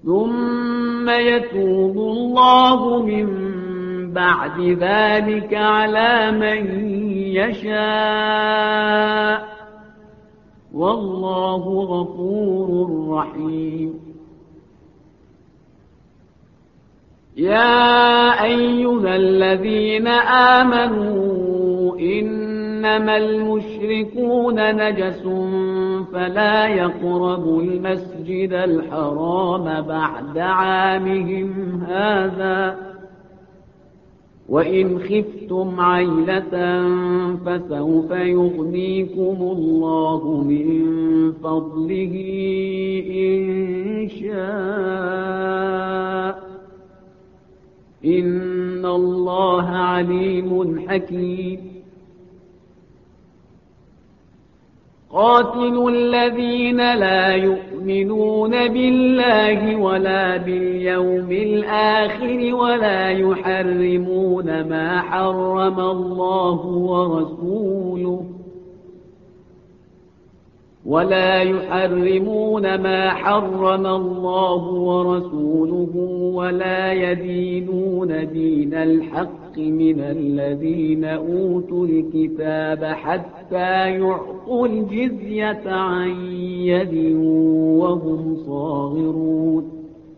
ثم يتوب الله من بعد ذلك على من يشاء والله غفور رحيم. يا أيها الذين آمنوا إنما المشركون نجس فلا يقربوا المسجد الحرام بعد عامهم هذا وإن خفتم عيلة فسوف يغنيكم الله من فضله إن شاء إن الله عليم حكيم. قاتلوا الذين لا يؤمنون بالله ولا باليوم الآخر ولا يحرمون ما حرم الله ورسوله ولا يدينون دين الحق من الذين أوتوا الكتاب حتى يعطوا الجزية عن يد وهم صاغرون.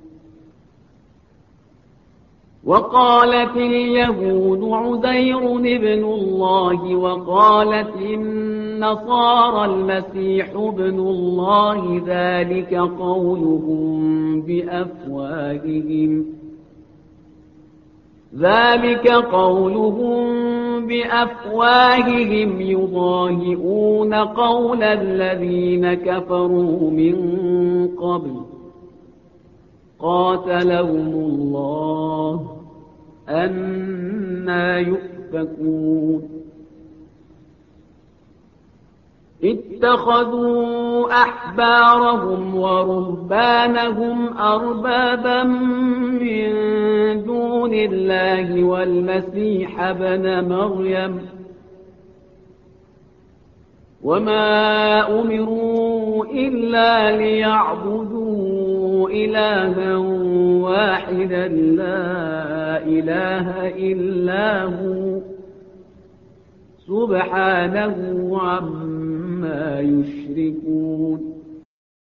وقالت اليهود عزير ابن الله وقالت النصارى المسيح ابن الله ذلك قولهم بأفواههم يضاهئون قول الذين كفروا من قبل قاتلهم الله أنى يؤفكون. اتخذوا أحبارهم ورهبانهم أربابا من دون الله والمسيح ابن مريم وما أمروا إلا ليعبدوا إلها واحدا لا إله إلا هو سبحانه عما يشركون.